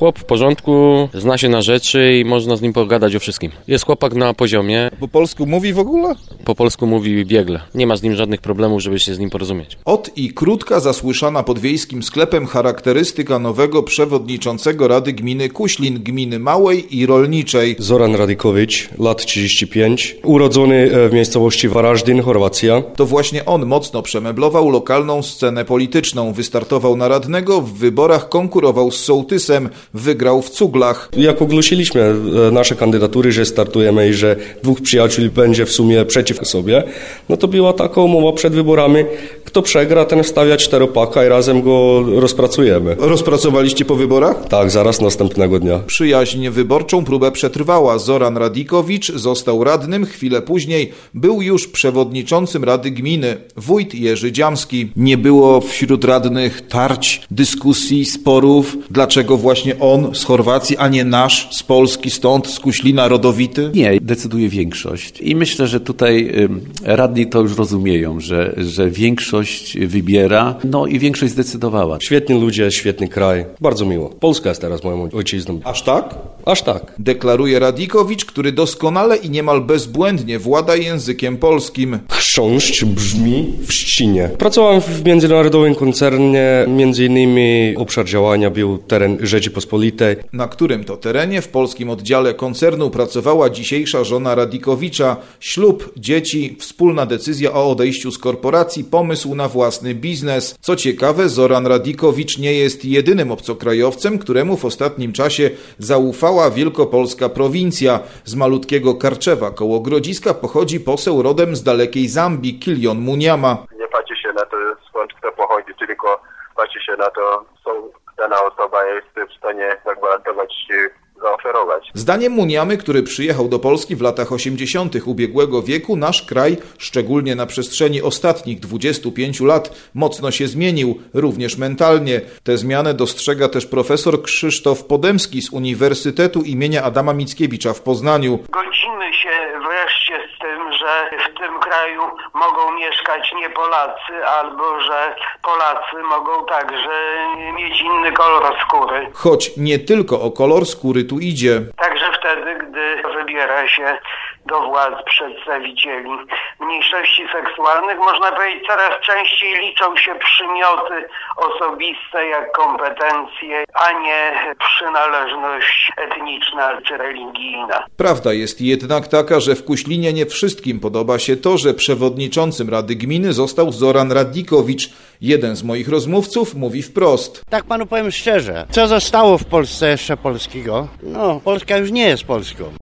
Chłop w porządku, zna się na rzeczy i można z nim pogadać o wszystkim. Jest chłopak na poziomie. Po polsku mówi w ogóle? Po polsku mówi biegle. Nie ma z nim żadnych problemów, żeby się z nim porozumieć. Ot i krótka zasłyszana pod wiejskim sklepem charakterystyka nowego przewodniczącego Rady Gminy Kuślin, gminy małej i rolniczej. Zoran Radikowicz, lat 35, urodzony w miejscowości Varaždin, Chorwacja. To właśnie on mocno przemeblował lokalną scenę polityczną. Wystartował na radnego, w wyborach konkurował z sołtysem, wygrał w Cuglach. Jak ogłosiliśmy nasze kandydatury, że startujemy i że dwóch przyjaciół będzie w sumie przeciw sobie, no to była taka umowa przed wyborami, kto przegra, ten wstawia 4-paka i razem go rozpracujemy. Rozpracowaliście po wyborach? Tak, zaraz następnego dnia. Przyjaźń wyborczą próbę przetrwała. Zoran Radikowicz został radnym, chwilę później był już przewodniczącym Rady Gminy, wójt Jerzy Dziamski. Nie było wśród radnych tarć, dyskusji, sporów. Dlaczego właśnie on z Chorwacji, a nie nasz z Polski, stąd, z Kuślina, rodowity? Nie, decyduje większość. I myślę, że tutaj radni to już rozumieją, że większość wybiera, no i większość zdecydowała. Świetni ludzie, świetny kraj. Bardzo miło. Polska jest teraz moją ojczyzną. Aż tak? Aż tak. Deklaruje Radikowicz, który doskonale i niemal bezbłędnie włada językiem polskim. Chrząszcz brzmi w trzcinie. Pracowałem w międzynarodowym koncernie, między innymi obszar działania był teren Rzeczypospolitej. Na którym to terenie w polskim oddziale koncernu pracowała dzisiejsza żona Radikowicza. Ślub, dzieci, wspólna decyzja o odejściu z korporacji, pomysł na własny biznes. Co ciekawe, Zoran Radikowicz nie jest jedynym obcokrajowcem, któremu w ostatnim czasie zaufała wielkopolska prowincja. Z malutkiego Karczewa koło Grodziska pochodzi poseł rodem z dalekiej Zambii, Kilion Munyama. Nie patrzy się na to, skąd kto pochodzi, tylko patrzy się na to, co dana osoba jest w stanie zagwarantować, zaoferować. Zdaniem Munyamy, który przyjechał do Polski w latach 80. ubiegłego wieku, nasz kraj, szczególnie na przestrzeni ostatnich 25 lat, mocno się zmienił, również mentalnie. Tę zmianę dostrzega też profesor Krzysztof Podemski z Uniwersytetu imienia Adama Mickiewicza w Poznaniu. Godzimy się wreszcie z tym, że w tym kraju mogą mieszkać nie Polacy, albo że Polacy mogą także mieć inny kolor skóry. Choć nie tylko o kolor skóry tu idzie. Także wtedy, gdy wybiera się do władz przedstawicieli mniejszości seksualnych, można powiedzieć, coraz częściej liczą się przymioty osobiste jak kompetencje, a nie przynależność etniczna czy religijna. Prawda jest jednak taka, że w Kuślinie nie wszystkim podoba się to, że przewodniczącym Rady Gminy został Zoran Radikowicz. Jeden z moich rozmówców mówi wprost. Tak panu powiem szczerze, co zostało w Polsce jeszcze polskiego? No, Polska już nie jest Polską.